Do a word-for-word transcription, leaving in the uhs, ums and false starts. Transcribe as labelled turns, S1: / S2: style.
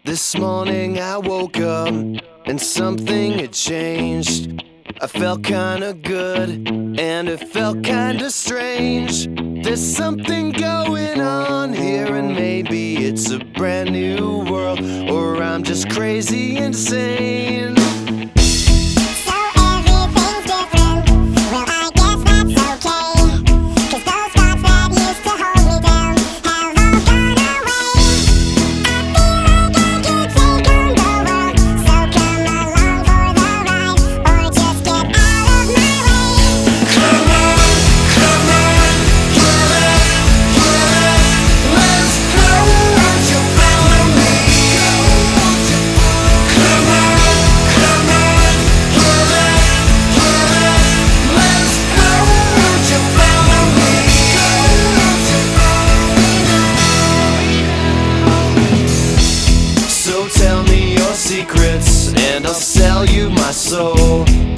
S1: This morning I woke up and something had changed. I felt kinda good and it felt kinda strange. There's something going on here, and maybe it's a brand new world, or I'm just crazy insane. Tell me your secrets and I'll sell you my soul.